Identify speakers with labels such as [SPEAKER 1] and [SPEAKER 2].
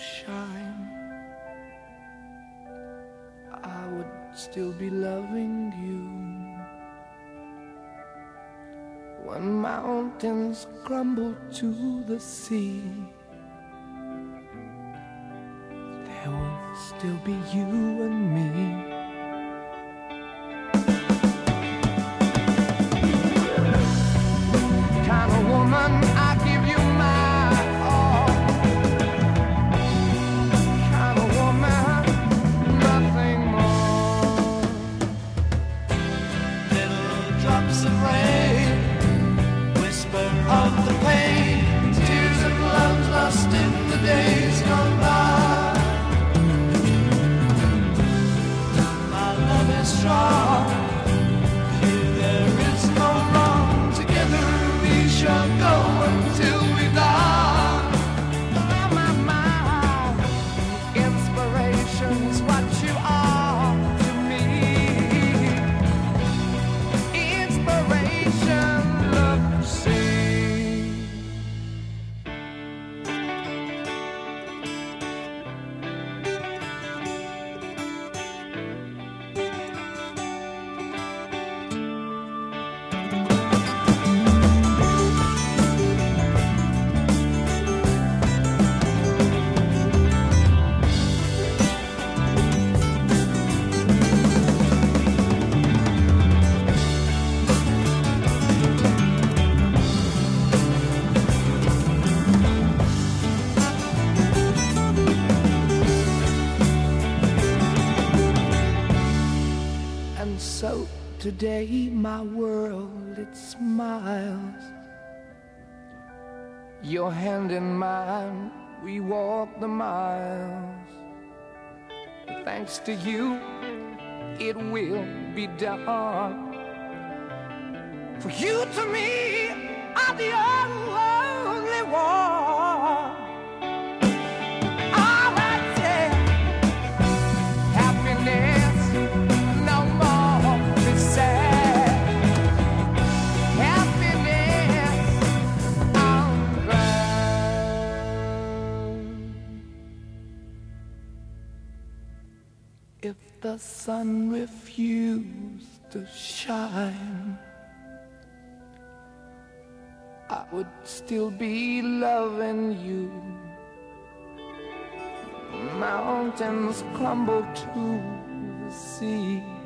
[SPEAKER 1] shine, I would still be loving you. When mountains crumble to the sea, there will still be you and me. Kind of woman, I give you my all. Kind of woman, nothing more. Little drops of rain, whisper of the pain, tears of love lost in the days gone by. My love is strong, here there is no wrong. Together we shall go until we die. My inspiration's what you are to me. Inspiration, love, see. And so today my world, it smiles. Your hand in mine, we walk the miles. Thanks to you, it will be done. For you to me are the only one. All right, yeah. Happiness, no more be sad. Happiness, I'm glad. If the sun refused to shine, I would still be loving you. Mountains crumble to the sea.